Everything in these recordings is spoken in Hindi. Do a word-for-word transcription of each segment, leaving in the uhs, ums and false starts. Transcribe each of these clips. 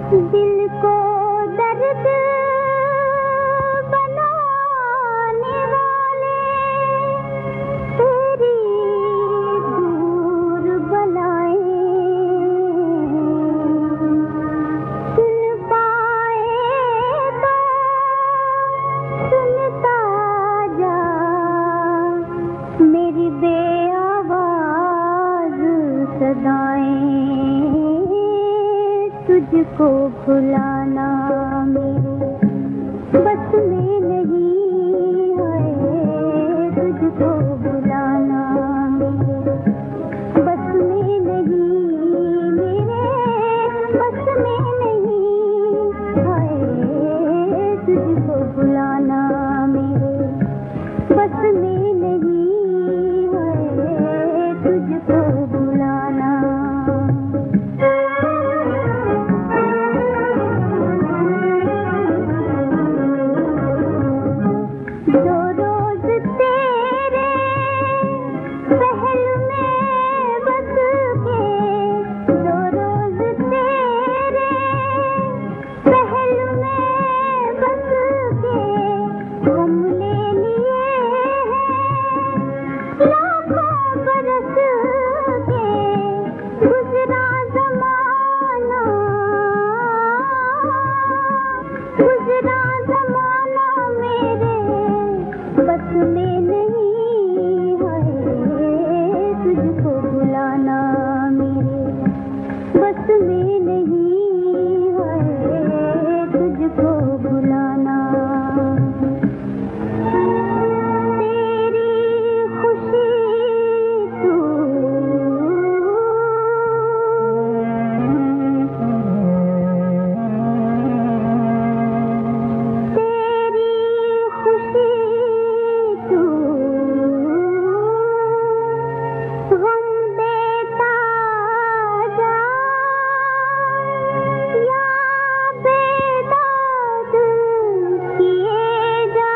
दिल को दर्द बनाने वाले तेरी दूर बलाएं सुन पाए तो सुनता जा मेरी बेआवाज सदाएं तुझको भुलाना मेरे बस में नहीं है तुझको भुलाना मेरे बस में नहीं मेरे बस में नहीं है तुझको भुलाना मेरे बस में नहीं है तुझको भुलाना जो रोज तेरे पहल में बस के जो रोज तेरे पहल में बस के हम ले लिए हैं लाखों बरस के गुजरा ज़माना गुजरा ज़माना मेरे बस में नहीं है तुझको भुलाना मेरे बस में नहीं है तुझको भुलाना तेरी खुशी तू तेरी खुशी तू गम देता जा या बेदाद किए जा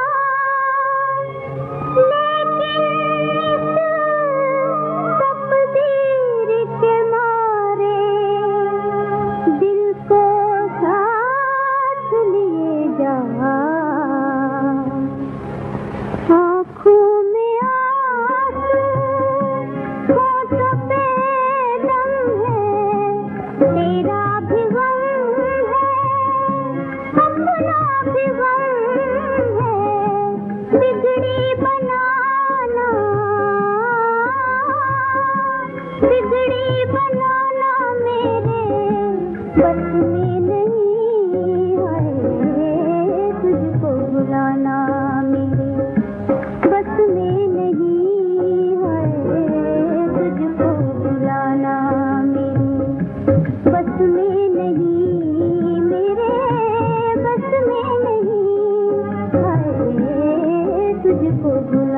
लेकिन इस तकदीर के मारे दिल को साथ लिए जा आँखों में आंसू होठों पे दम है तेरा भी गम है अपना भी गम है बिगड़ी बनाना बिगड़ी बनाना मेरे बस में नहीं है तुझको भुलाना मेरे बस में नहीं है तुझको भुलाना मेरे बस में नहीं मेरे बस में नहीं है तुझको भुलाना